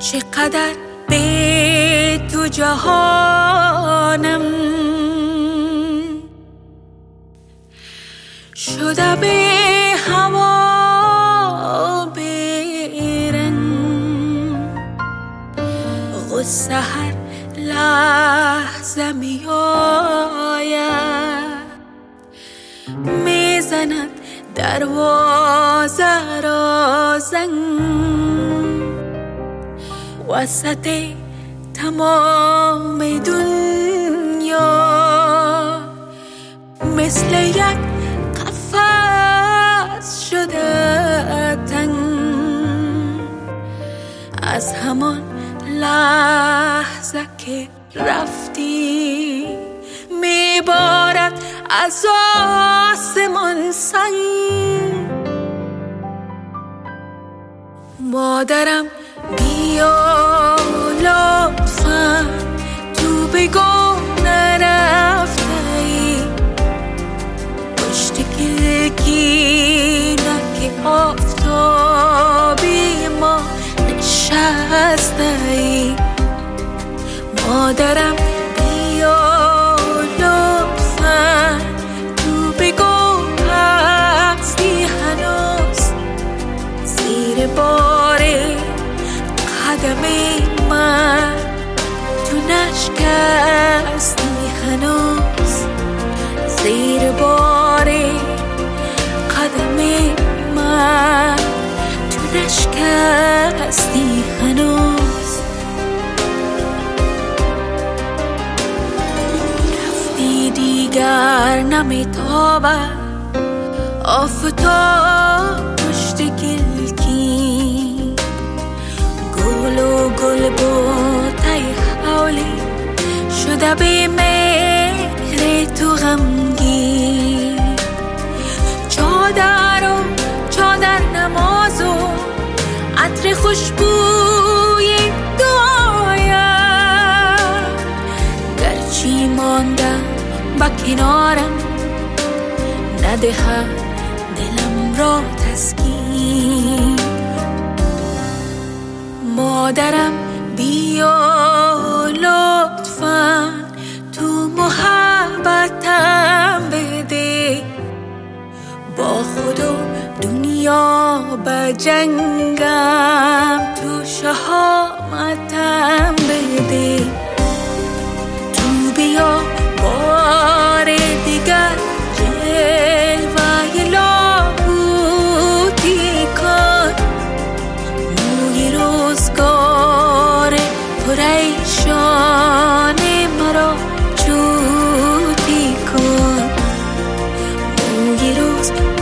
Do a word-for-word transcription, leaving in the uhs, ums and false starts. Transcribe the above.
چقدر به تو جهانم شده به هوا بیرن، غصه هر لحظه می آید، می زند دروازه را زنگ، وسط تمام دنیا مثل یک قفس شده تنگ. از همان لحظه که رفتی میبارد از آسمان سنگ. مادرم بیا لطفاً، تو بگو نرفته ای، پشت گلگینه که آفتابی ما نشسته ای. مادرم بیا لطفاً، تو بگو هستی هنوز زیر بار قدم من، تو نشکستی هنوز زیر بار قدم من، تو نشکستی هنوز. رفتی دیگر نمیتابد آفتاب پشت گلگین، گل و گل بوته حولی شده به مهر تو غمگین. چادر و چادر نماز و عطر خوشبوی دعایم، گرچی ماندم با کنارم ندهد دلم را تسکین. مادرم بیا لطفاً، تو محبتم بده، با خود و دنیا بجنگم، تو شهامتم بده. تو بیا بار دیگر جلوه لاهوتی کن، موی روزگار پریشان مرا چوتی کن، موی روزگار